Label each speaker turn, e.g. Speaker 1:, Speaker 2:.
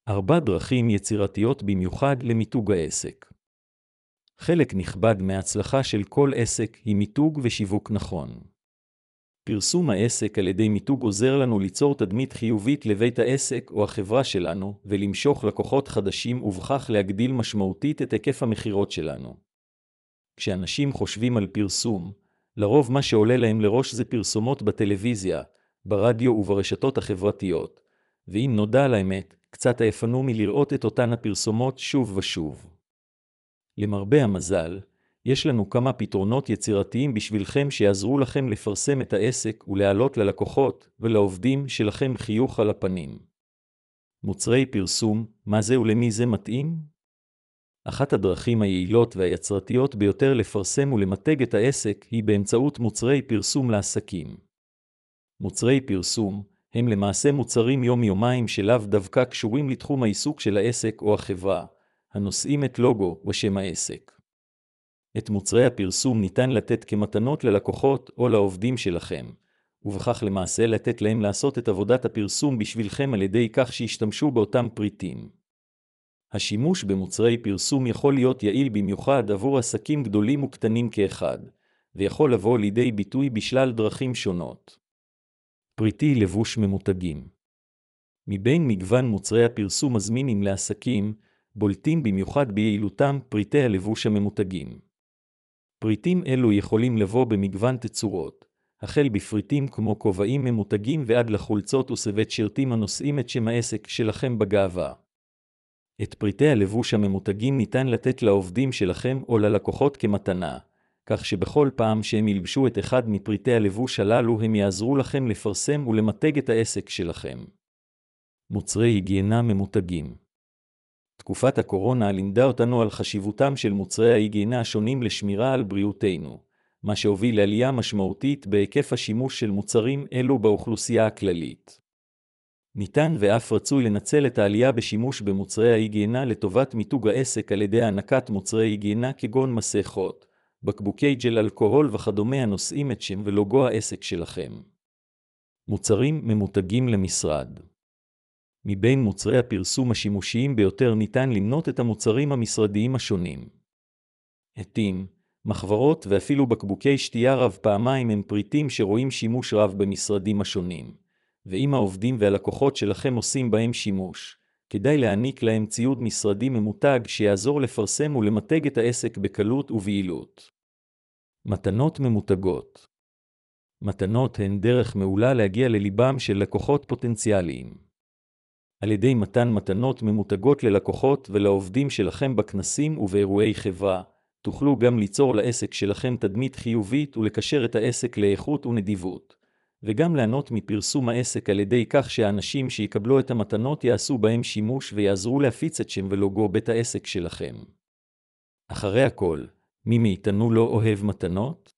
Speaker 1: 4 דרכים יצירתיות במיוחד למיתוג העסק. חלק נכבד מההצלחה של כל עסק היא מיתוג ושיווק נכון. פרסום העסק על ידי מיתוג עוזר לנו ליצור תדמית חיובית לבית העסק או החברה שלנו ולמשוך לקוחות חדשים ובכך להגדיל משמעותית את היקף המכירות שלנו. כשאנשים חושבים על פרסום, לרוב מה שעולה להם לראש זה פרסומות בטלוויזיה, ברדיו וברשתות החברתיות, ואם נודע על האמת, קצת עייפנו מלראות את אותן הפרסומות שוב ושוב. למרבה המזל, יש לנו כמה פתרונות יצירתיים בשבילכם שיעזרו לכם לפרסם את העסק ולהעלות ללקוחות ולעובדים שלכם חיוך על הפנים. מוצרי פרסום, מה זה ולמי זה מתאים? אחת הדרכים היעילות והיצרתיות ביותר לפרסם ולמתג את העסק היא באמצעות מוצרי פרסום לעסקים. מוצרי פרסום הם למעשה מוצרים יומיומיים שלאו דווקא קשורים לתחום העיסוק של העסק או החברה, הנושאים את לוגו ושם העסק. את מוצרי הפרסום ניתן לתת כמתנות ללקוחות או לעובדים שלכם, ובכך למעשה לתת להם לעשות את עבודת הפרסום בשבילכם על ידי כך שישתמשו באותם פריטים. השימוש במוצרי פרסום יכול להיות יעיל במיוחד עבור עסקים גדולים וקטנים כאחד, ויכול לבוא לידי ביטוי בשלל דרכים שונות. פריטי לבוש ממותגים. מבין מגוון מוצרי הפרסום הזמינים לעסקים, בולטים במיוחד ביעילותם פריטי הלבוש הממותגים. פריטים אלו יכולים לבוא במגוון תצורות, החל בפריטים כמו כובעים ממותגים ועד לחולצות וסווטשרטים הנושאים את שם העסק שלכם בגאווה. את פריטי הלבוש הממותגים ניתן לתת לעובדים שלכם או ללקוחות כמתנה, כך שבכל פעם שהם ילבשו את אחד מפריטי הלבוש הללו הם יעזרו לכם לפרסם ולמתג את העסק שלכם. מוצרי היגיינה ממותגים. תקופת הקורונה לימדה אותנו על חשיבותם של מוצרי ההיגיינה השונים לשמירה על בריאותנו, מה שהוביל לעלייה משמעותית בהיקף השימוש של מוצרים אלו באוכלוסייה הכללית. ניתן ואף רצוי לנצל את העלייה בשימוש במוצרי ההיגיינה לטובת מיתוג העסק על ידי הענקת מוצרי היגיינה כגון מסכות, בקבוקי ג'ל אלכוהול וכדומה הנושאים את שם ולוגו העסק שלכם. מוצרים ממותגים למשרד. מבין מוצרי הפרסום השימושיים ביותר ניתן למנות את המוצרים המשרדיים השונים. עטים, מחברות ואפילו בקבוקי שתייה רב פעמיים הם פריטים שרואים שימוש רב במשרדים השונים, ואם העובדים והלקוחות שלכם עושים בהם שימוש, כדאי להעניק להם ציוד משרדי ממותג שיעזור לפרסם ולמתג את העסק בקלות וביעילות. מתנות ממותגות. מתנות הן דרך מעולה להגיע לליבם של לקוחות פוטנציאליים. על ידי מתן מתנות ממותגות ללקוחות ולעובדים שלכם בכנסים ובאירועי חברה, תוכלו גם ליצור לעסק שלכם תדמית חיובית ולקשר את העסק לאיכות ונדיבות, וגם ליהנות מפרסום העסק על ידי כך שהאנשים שיקבלו את המתנות יעשו בהם שימוש ויעזרו להפיץ את שם ולוגו בית העסק שלכם. אחרי הכל, מי מאיתנו לא אוהב מתנות?